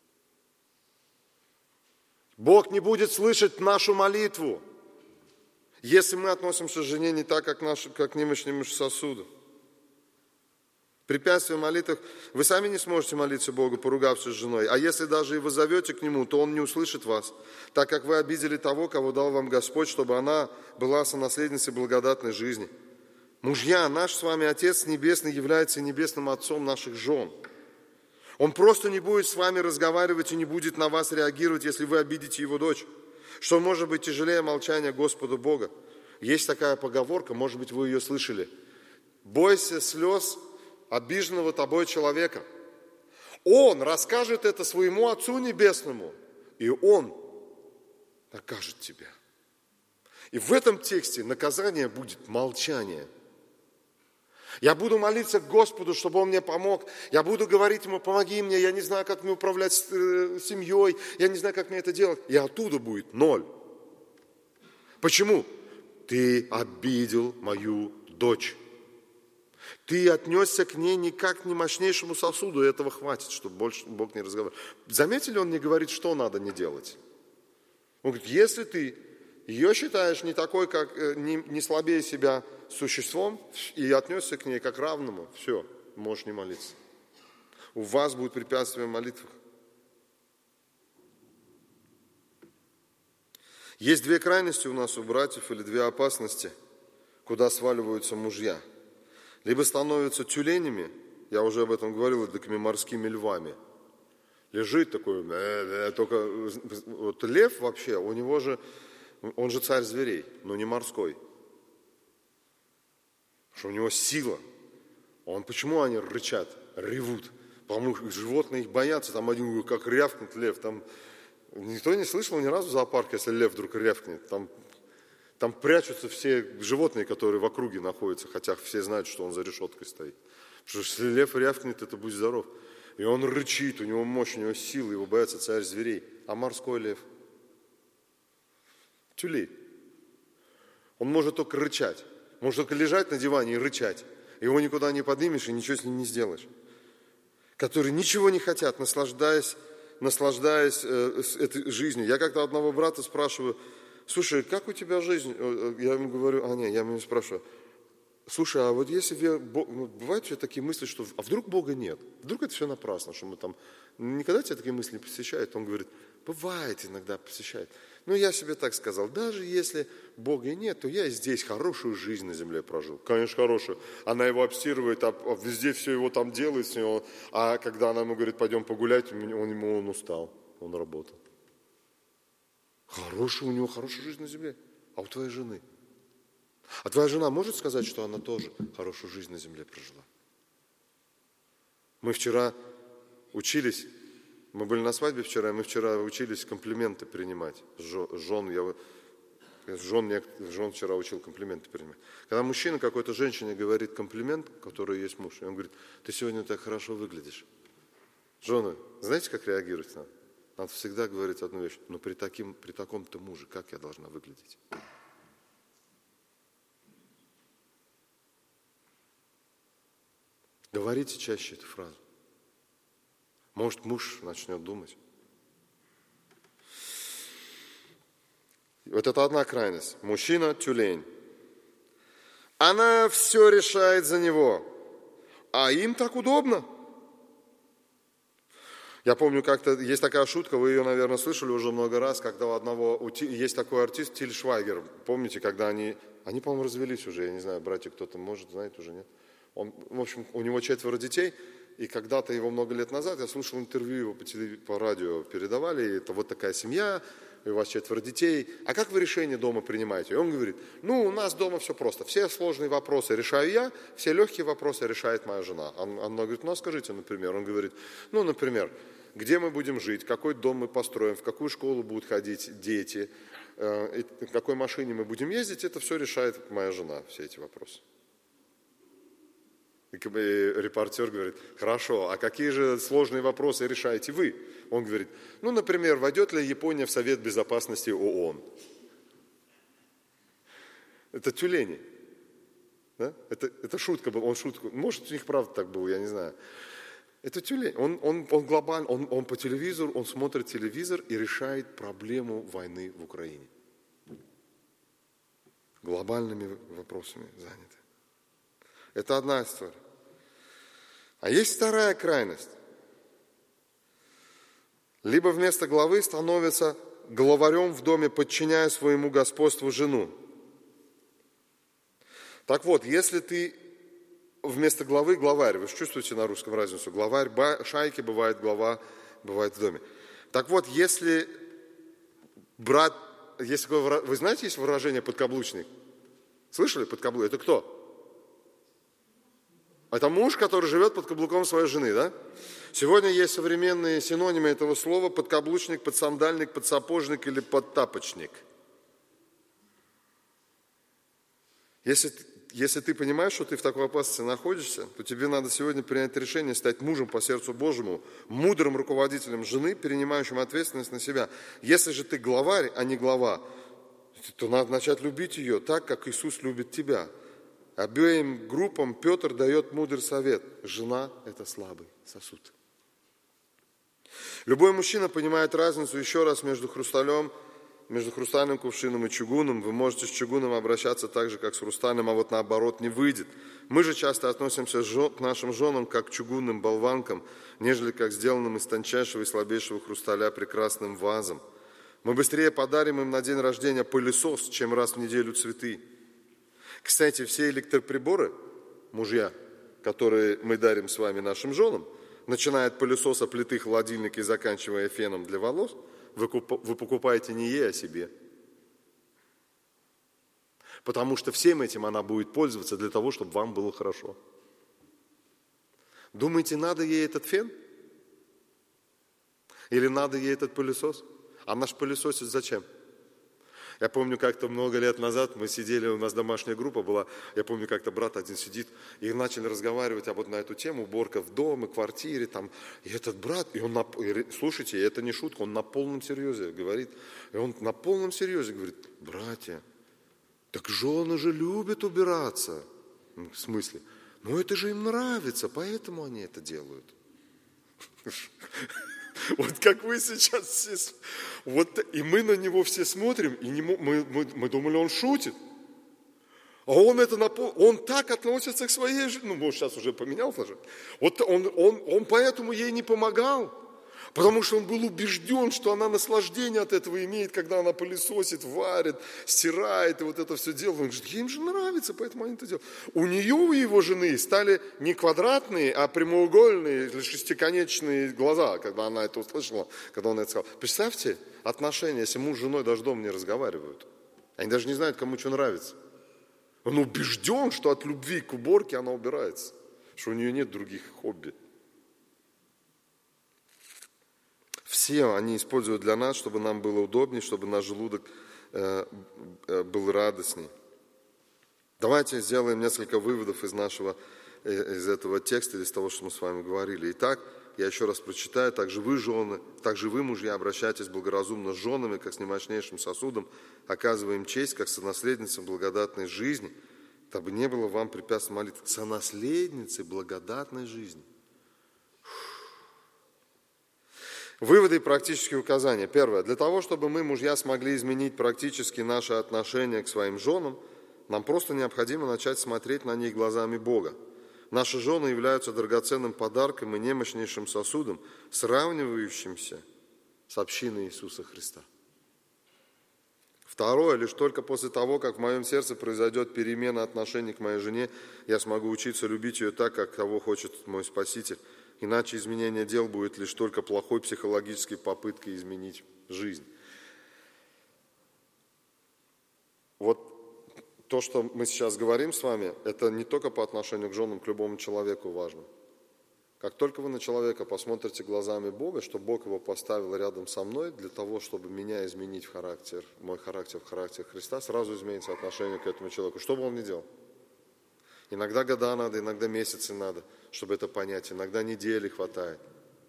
S1: Бог не будет слышать нашу молитву, если мы относимся к жене не так, как к немощному сосуду. Препятствия в молитвах, вы сами не сможете молиться Богу, поругавшись с женой. А если даже и вы зовете к Нему, то Он не услышит вас, так как вы обидели того, кого дал вам Господь, чтобы она была сонаследницей благодатной жизни. Мужья, наш с вами Отец Небесный является небесным Отцом наших жен. Он просто не будет с вами разговаривать и не будет на вас реагировать, если вы обидите Его дочь. Что может быть тяжелее молчания Господа Бога? Есть такая поговорка, может быть, вы ее слышали. Бойся слез обиженного тобой человека. Он расскажет это своему Отцу Небесному, и Он накажет тебя. И в этом тексте наказание будет молчание. Я буду молиться к Господу, чтобы Он мне помог. Я буду говорить Ему, помоги мне, я не знаю, как мне управлять семьей, я не знаю, как мне это делать. И оттуда будет 0. Почему? Ты обидел мою дочь. Ты отнесся к ней не как к немощнейшему сосуду, и этого хватит, чтобы больше Бог не разговаривал. Заметили, он не говорит, что надо не делать. Он говорит, если ты ее считаешь не такой, как не слабее себя существом, и отнесся к ней как равному, все, можешь не молиться. У вас будет препятствие в молитвах. Есть 2 крайности у нас, у братьев, или 2 опасности, куда сваливаются мужья. Либо становятся тюленями, я уже об этом говорил, и такими морскими львами. Лежит такой, только вот лев вообще, у него же, он же царь зверей, но не морской. Что у него сила. Почему они рычат, ревут? По-моему, животные их боятся, там один говорит, как рявкнет лев. Там никто не слышал ни разу в зоопарке, если лев вдруг рявкнет. Там прячутся все животные, которые в округе находятся, хотя все знают, что он за решеткой стоит. Потому что если лев рявкнет, это будь здоров. И он рычит, у него мощь, у него сила, его боятся царь зверей. А морской лев? Тюлень. Он может только рычать. Может только лежать на диване и рычать. Его никуда не поднимешь и ничего с ним не сделаешь. Которые ничего не хотят, наслаждаясь этой жизнью. Я как-то одного брата спрашиваю, слушай, как у тебя жизнь? Я ему говорю, я ему спрашиваю, слушай, а вот если бывают у тебя такие мысли, что а вдруг Бога нет? Вдруг это все напрасно, что мы там... Никогда тебя такие мысли не посещают? Он говорит, бывает иногда посещает. Я себе так сказал, даже если Бога нет, то я здесь хорошую жизнь на земле прожил. Конечно, хорошую. Она его обстирывает, везде все его там делает с него. А когда она ему говорит, пойдем погулять, он устал, он работал. У него хорошая жизнь на земле. А у твоей жены? А твоя жена может сказать, что она тоже хорошую жизнь на земле прожила? Мы вчера учились, мы были на свадьбе вчера, мы вчера учились комплименты принимать. Жен вчера учил комплименты принимать. Когда мужчина какой-то женщине говорит комплимент, который есть муж, и он говорит, ты сегодня так хорошо выглядишь. Жены, знаете, как реагировать надо? Надо всегда говорить одну вещь, но при таком-то муже, как я должна выглядеть? Говорите чаще эту фразу. Может, муж начнет думать. Вот это одна крайность. Мужчина – тюлень. Она все решает за него. А им так удобно. Я помню, как-то есть такая шутка, вы ее, наверное, слышали уже много раз, когда у одного, есть такой артист Тиль Швайгер. Помните, когда они, по-моему, развелись уже, я не знаю, братья кто-то может, знает уже, нет? В общем, у него 4 детей, и когда-то его много лет назад, я слушал интервью его по радио передавали, и это вот такая семья, и у вас 4 детей, а как вы решения дома принимаете? И он говорит, у нас дома все просто, все сложные вопросы решаю я, все легкие вопросы решает моя жена. Она говорит, скажите, например, он говорит, например, где мы будем жить, какой дом мы построим, в какую школу будут ходить дети, в какой машине мы будем ездить, это все решает моя жена, все эти вопросы. И репортер говорит, хорошо, а какие же сложные вопросы решаете вы? Он говорит, например, войдет ли Япония в Совет Безопасности ООН? Это тюлени. Да? Это шутка была, он шутку, может, у них правда так было, я не знаю. Это тюлень, он глобально, он по телевизору, он смотрит телевизор и решает проблему войны в Украине. Глобальными вопросами заняты. Это одна история. А есть вторая крайность. Либо вместо главы становится главарем в доме, подчиняя своему господству жену. Так вот, если ты вместо главы главарь, вы чувствуете на русском разницу? Главарь шайки бывает, глава бывает в доме. Так вот, если брат, вы знаете, есть выражение подкаблучник? Слышали подкаблучник? Это кто? Это муж, который живет под каблуком своей жены, да? Сегодня есть современные синонимы этого слова: подкаблучник, подсандальник, подсапожник или подтапочник. Если ты понимаешь, что ты в такой опасности находишься, то тебе надо сегодня принять решение стать мужем по сердцу Божьему, мудрым руководителем жены, перенимающим ответственность на себя. Если же ты главарь, а не глава, то надо начать любить ее так, как Иисус любит тебя. Обеим группам Петр дает мудрый совет. Жена – это слабый сосуд. Любой мужчина понимает разницу еще раз между хрустальным кувшином и чугуном. Вы можете с чугуном обращаться так же, как с хрустальным, а вот наоборот не выйдет. Мы же часто относимся к нашим женам как к чугунным болванкам, нежели как сделанным из тончайшего и слабейшего хрусталя прекрасным вазам. Мы быстрее подарим им на день рождения пылесос, чем раз в неделю цветы. Кстати, все электроприборы, мужья, которые мы дарим с вами нашим женам, начиная от пылесоса, плиты, холодильника и заканчивая феном для волос, вы покупаете не ей, а себе. Потому что всем этим она будет пользоваться для того, чтобы вам было хорошо. Думаете, надо ей этот фен? Или надо ей этот пылесос? А наш пылесосит зачем? Я помню, как-то много лет назад мы сидели, у нас домашняя группа была, я помню, как-то брат один сидит, и начали разговаривать вот на эту тему, уборка в доме, квартире, там, и этот брат, слушайте, это не шутка, он на полном серьезе говорит, братья, так жены же любят убираться. В смысле? Это же им нравится, поэтому они это делают. Вот как вы сейчас все... И мы на него все смотрим, и мы думали, он шутит. А он так относится к своей жене. Может, сейчас уже поменялся же. Он поэтому ей не помогал. Потому что он был убежден, что она наслаждение от этого имеет, когда она пылесосит, варит, стирает и вот это все делает. Он говорит, им же нравится, поэтому они это делают. У нее, у его жены, стали не квадратные, а прямоугольные или шестиконечные глаза, когда она это услышала, когда он это сказал. Представьте отношения, если муж с женой даже дома не разговаривают. Они даже не знают, кому что нравится. Он убежден, что от любви к уборке она убирается, что у нее нет других хобби. Все они используют для нас, чтобы нам было удобнее, чтобы наш желудок был радостней. Давайте сделаем несколько выводов из этого текста, из того, что мы с вами говорили. Итак, я еще раз прочитаю. Также вы, жены, также вы, мужья, обращайтесь благоразумно с женами, как с немощнейшим сосудом, оказывая им честь, как сонаследницам благодатной жизни, дабы не было вам препятствий молитвы. Сонаследницы благодатной жизни. Выводы и практические указания. Первое. Для того, чтобы мы, мужья, смогли изменить практически наше отношение к своим женам, нам просто необходимо начать смотреть на них глазами Бога. Наши жены являются драгоценным подарком и немощнейшим сосудом, сравнивающимся с общиной Иисуса Христа. Второе, лишь только после того, как в моем сердце произойдет перемена отношений к моей жене, я смогу учиться любить ее так, как того хочет мой Спаситель. Иначе изменение дел будет лишь только плохой психологической попыткой изменить жизнь. Вот то, что мы сейчас говорим с вами, это не только по отношению к женам, к любому человеку важно. Как только вы на человека посмотрите глазами Бога, что Бог его поставил рядом со мной для того, чтобы меня изменить в характер, мой характер в характер Христа, сразу изменится отношение к этому человеку. Что бы он ни делал. Иногда года надо, иногда месяцы надо, чтобы это понять, иногда недели хватает.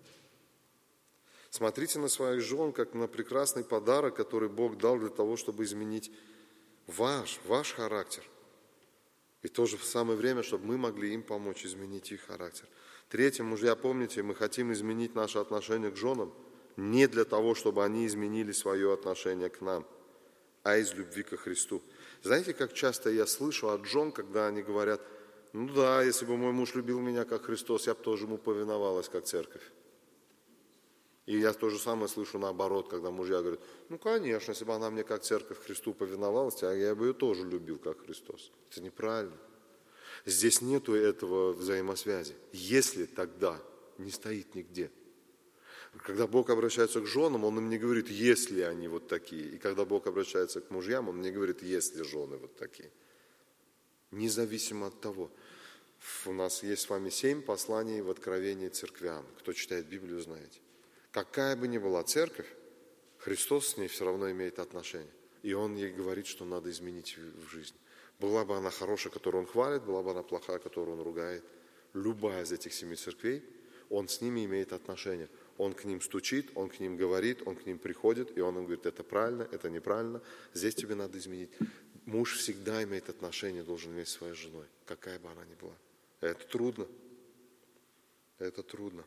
S1: Смотрите на своих жен, как на прекрасный подарок, который Бог дал для того, чтобы изменить ваш характер. И в то же самое время, чтобы мы могли им помочь изменить их характер. Третье, мужья, помните, мы хотим изменить наше отношение к женам не для того, чтобы они изменили свое отношение к нам, а из любви ко Христу. Знаете, как часто я слышу от жен, когда они говорят: ну да, если бы мой муж любил меня как Христос, я бы тоже ему повиновалась как церковь. И я то же самое слышу наоборот, когда мужья говорят: ну конечно, если бы она мне как церковь Христу повиновалась, я бы ее тоже любил как Христос. Это неправильно. Здесь нету этого взаимосвязи. Если тогда не стоит нигде. Когда Бог обращается к женам, Он им не говорит, если они вот такие. И когда Бог обращается к мужьям, Он не говорит, если жены вот такие. Независимо от того. У нас есть с вами 7 посланий в Откровении церквям. Кто читает Библию, знаете. Какая бы ни была церковь, Христос с ней все равно имеет отношение. И Он ей говорит, что надо изменить в жизни. Была бы она хорошая, которую Он хвалит, была бы она плохая, которую Он ругает. Любая из этих 7 церквей, Он с ними имеет отношение. Он к ним стучит, Он к ним говорит, Он к ним приходит, и Он им говорит, это правильно, это неправильно, здесь тебе надо изменить. Муж всегда имеет отношение, должен иметь с своей женой, какая бы она ни была. Это трудно. Это трудно.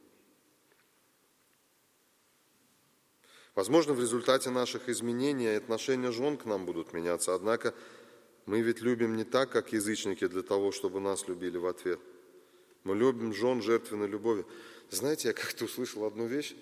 S1: Возможно, в результате наших изменений отношения жен к нам будут меняться, однако мы ведь любим не так, как язычники, для того, чтобы нас любили в ответ. Мы любим жен жертвенной любовью. Знаете, я как-то услышал одну вещь.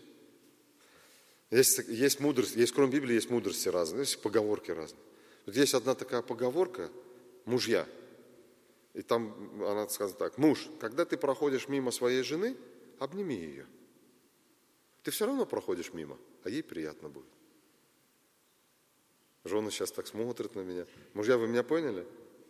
S1: Есть мудрость, кроме Библии, есть мудрости разные, есть поговорки разные. Вот есть одна такая поговорка, мужья. И там она сказана так: муж, когда ты проходишь мимо своей жены, обними ее. Ты все равно проходишь мимо, а ей приятно будет. Жены сейчас так смотрят на меня. Мужья, вы меня поняли?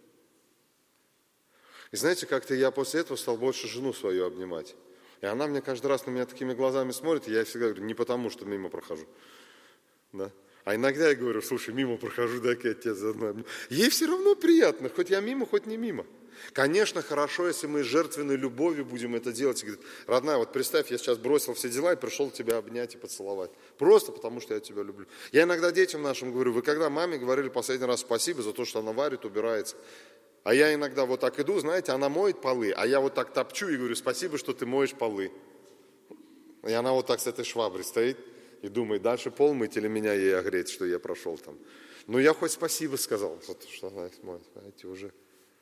S1: И знаете, как-то я после этого стал больше жену свою обнимать. И она мне каждый раз на меня такими глазами смотрит, и я всегда говорю, не потому, что мимо прохожу. Да? А иногда я говорю, слушай, мимо прохожу, дай-ка я тебя заодно обниму. Ей все равно приятно, хоть я мимо, хоть не мимо. Конечно, хорошо, если мы с жертвенной любовью будем это делать. И говорит, родная, вот представь, я сейчас бросил все дела и пришел тебя обнять и поцеловать. Просто потому, что я тебя люблю. Я иногда детям нашим говорю, вы когда маме говорили последний раз спасибо за то, что она варит, убирается? А я иногда вот так иду, знаете, она моет полы, а я вот так топчу и говорю, спасибо, что ты моешь полы. И она вот так с этой шваброй стоит и думает, дальше пол мыть или меня ей огреть, что я прошел там. Ну, я хоть спасибо сказал, за то, что она их моет, знаете, уже.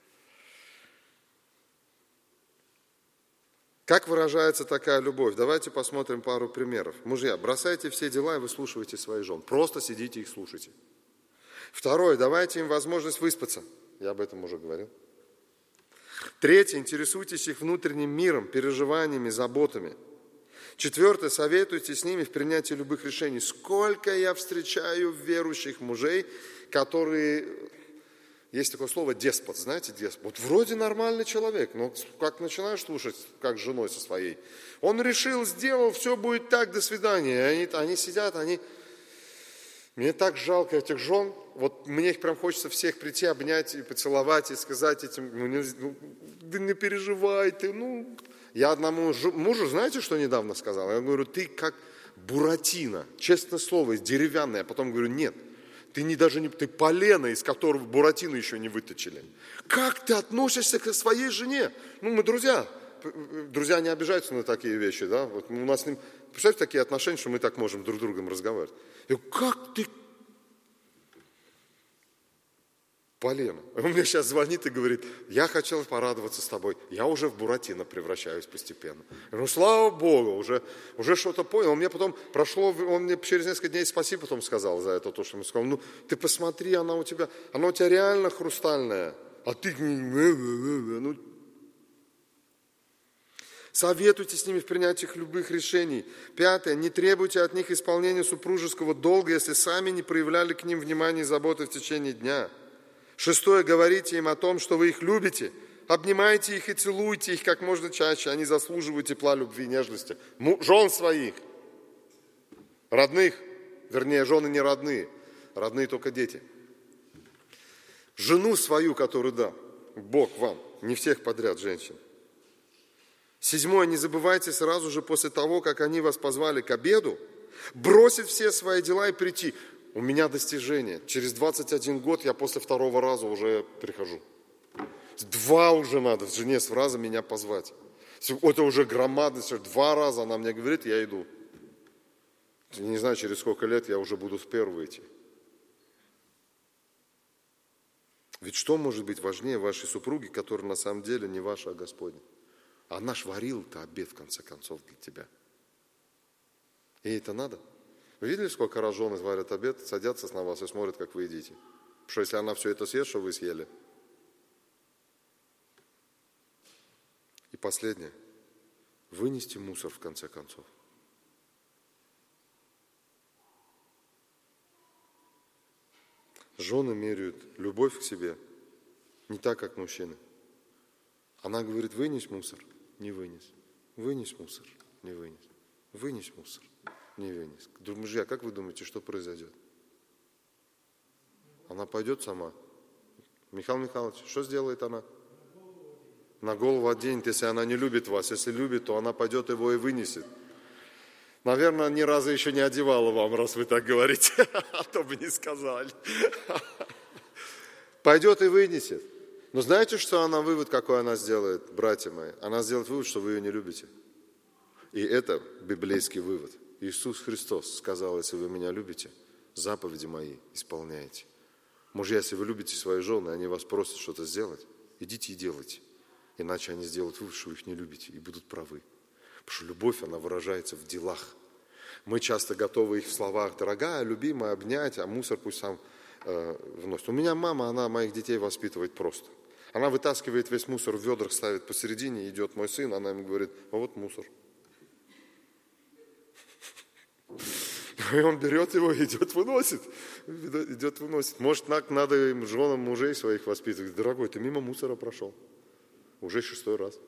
S1: Как выражается такая любовь? Давайте посмотрим пару примеров. Мужья, бросайте все дела и выслушивайте своих жен. Просто сидите и их слушайте. Второе, давайте им возможность выспаться. Я об этом уже говорил. Третье, интересуйтесь их внутренним миром, переживаниями, заботами. Четвертое, советуйте с ними в принятии любых решений. Сколько я встречаю верующих мужей, которые... Есть такое слово деспот, знаете, деспот. Вот вроде нормальный человек, но как начинаешь слушать, как с женой со своей. Он решил, сделал, все будет так, до свидания. И они сидят, Мне так жалко этих жен. Вот мне их прям хочется всех прийти, обнять и поцеловать, и сказать этим, да не переживай ты, Я одному мужу, знаете, что недавно сказал? Я говорю, ты как Буратино, честное слово, деревянное. А потом говорю, нет. Ты полено, из которого Буратино еще не выточили. Как ты относишься к своей жене? Мы друзья. Друзья не обижаются на такие вещи, да? Вот у нас с ним, представьте, такие отношения, что мы так можем друг с другом разговаривать. Я говорю, как ты? Ты полено, из которого Буратино еще не выточили. Как ты относишься к своей жене? Мы друзья. Друзья не обижаются на такие вещи, да? Вот у нас с ним, представьте, такие отношения, что мы так можем друг с другом разговаривать. Я говорю, как ты? Полено. Он мне сейчас звонит и говорит, я хотел порадоваться с тобой. Я уже в Буратино превращаюсь постепенно. Я говорю, слава Богу, уже что-то понял. Он мне потом он мне через несколько дней спасибо потом сказал за это, то, что он сказал. Ну, ты посмотри, она у тебя реально хрустальная. А ты... Ну, советуйте с ними в принятии любых решений. 5. Не требуйте от них исполнения супружеского долга, если сами не проявляли к ним внимания и заботы в течение дня. 6. Говорите им о том, что вы их любите. Обнимайте их и целуйте их как можно чаще. Они заслуживают тепла, любви и нежности. Жен своих, родных, вернее, жены не родные, родные только дети. Жену свою, которую дал Бог вам, не всех подряд женщин. 7. Не забывайте сразу же после того, как они вас позвали к обеду, бросить все свои дела и прийти. У меня достижение. Через 21 год я после 2-го раза уже прихожу. 2 уже надо жене с раза меня позвать. Это уже громадность. 2 раза она мне говорит, я иду. Не знаю, через сколько лет я уже буду в 1-ю идти. Ведь что может быть важнее вашей супруги, которая на самом деле не ваша, а Господня? Она ж варила-то обед, в конце концов, для тебя. Ей это надо? Вы видели, сколько раз жены варят обед, садятся на вас и смотрят, как вы едите? Потому что если она все это съест, что вы съели? И последнее. Вынести мусор, в конце концов. Жены меряют любовь к себе не так, как мужчины. Она говорит, вынес мусор, не вынес. Вынес мусор, не вынес. Вынес мусор, не вынес. Друзья, как вы думаете, что произойдет? Она пойдет сама. Михаил Михайлович, что сделает она? На голову оденет, если она не любит вас. Если любит, то она пойдет его и вынесет. Наверное, ни разу еще не одевала вам, раз вы так говорите. А то бы не сказали. Пойдет и вынесет. Но знаете, что она вывод, какой она сделает, братья мои? Она сделает вывод, что вы ее не любите. И это библейский вывод. Иисус Христос сказал, если вы меня любите, заповеди мои исполняйте. Мужья, если вы любите свои жены, они вас просят что-то сделать, идите и делайте. Иначе они сделают вывод, что вы их не любите, и будут правы. Потому что любовь, она выражается в делах. Мы часто готовы их в словах, дорогая, любимая, обнять, а мусор пусть сам вносит. У меня мама, она моих детей воспитывает просто. Она вытаскивает весь мусор в ведрах, ставит посередине, идет мой сын, она ему говорит, а вот мусор. И он берет его и идет выносит. Может, надо им женам мужей своих воспитывать. Дорогой, ты мимо мусора прошел. Уже 6-й раз.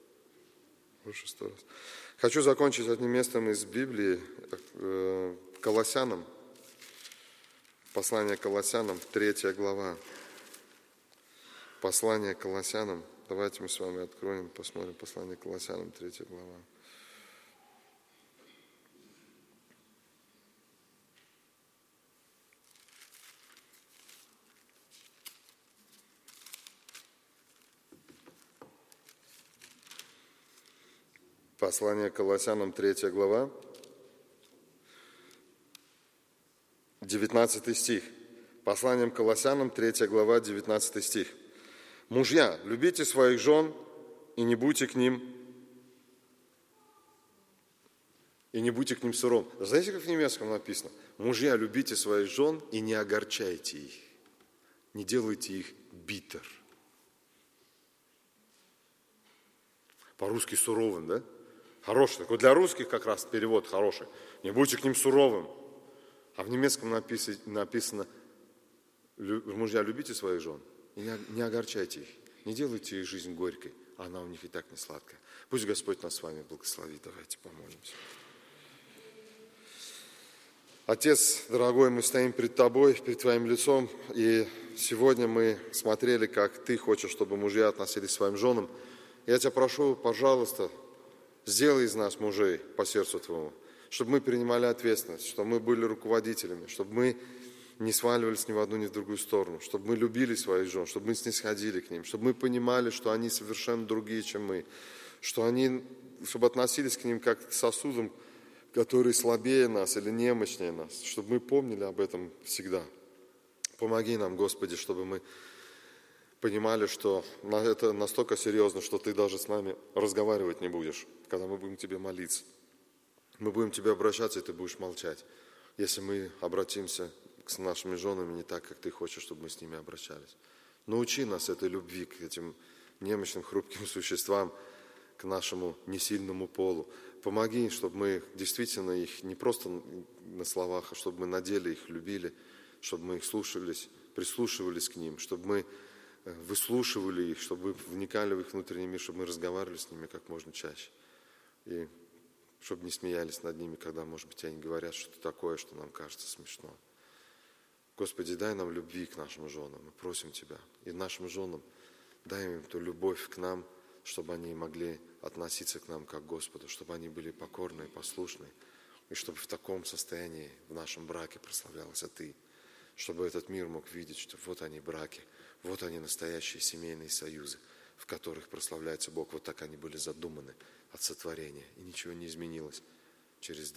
S1: Хочу закончить одним местом из Библии, Колоссянам. Послание Колоссянам, 3 глава. Послание Колоссянам. Давайте мы с вами откроем, посмотрим послание Колоссянам, 3 глава. Послание Колоссянам, 3 глава, 19 стих. Посланием Колоссянам, 3 глава, 19 стих. Мужья, любите своих жен и не будьте к ним суровым. Знаете, как в немецком написано? Мужья, любите своих жен и не огорчайте их. Не делайте их битер. По-русски суровым, да? Хороший. Такой для русских как раз перевод хороший. Не будьте к ним суровым. А в немецком написано, мужья, любите своих жен и не огорчайте их. Не делайте их жизнь горькой, а она у них и так не сладкая. Пусть Господь нас с вами благословит. Давайте помолимся. Отец, дорогой, мы стоим перед Тобой, перед Твоим лицом, и сегодня мы смотрели, как Ты хочешь, чтобы мужья относились к своим женам. Я Тебя прошу, пожалуйста, сделай из нас мужей по сердцу Твоему, чтобы мы принимали ответственность, чтобы мы были руководителями, чтобы мы не сваливались ни в одну, ни в другую сторону, чтобы мы любили своих жен, чтобы мы снисходили к ним, чтобы мы понимали, что они совершенно другие, чем мы, чтобы относились к ним как к сосудам, которые слабее нас или немощнее нас, чтобы мы помнили об этом всегда. Помоги нам, Господи, чтобы мы понимали, что это настолько серьезно, что Ты даже с нами разговаривать не будешь, когда мы будем Тебе молиться. Мы будем к Тебе обращаться, и Ты будешь молчать. Если мы обратимся с нашими женами не так, как Ты хочешь, чтобы мы с ними обращались. Научи нас этой любви к этим немощным, хрупким существам, к нашему несильному полу. Помоги, чтобы мы действительно их не просто на словах, а чтобы мы на деле их любили, чтобы мы их слушались, прислушивались к ним, чтобы мы выслушивали их, чтобы мы вникали в их внутренний мир, чтобы мы разговаривали с ними как можно чаще. И чтобы не смеялись над ними, когда, может быть, они говорят что-то такое, что нам кажется смешно. Господи, дай нам любви к нашим женам, мы просим Тебя. И нашим женам дай им ту любовь к нам, чтобы они могли относиться к нам как к Господу, чтобы они были покорны и послушны, и чтобы в таком состоянии в нашем браке прославлялся Ты, чтобы этот мир мог видеть, что вот они браки, вот они настоящие семейные союзы, в которых прославляется Бог. Вот так они были задуманы от сотворения, и ничего не изменилось через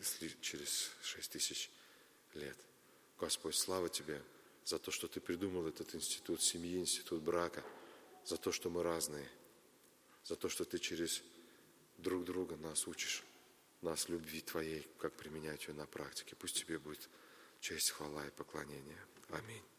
S1: 6000 лет. Господь, слава Тебе за то, что Ты придумал этот институт семьи, институт брака, за то, что мы разные, за то, что Ты через друг друга нас учишь, нас любви Твоей, как применять ее на практике. Пусть Тебе будет честь, хвала и поклонение. Аминь.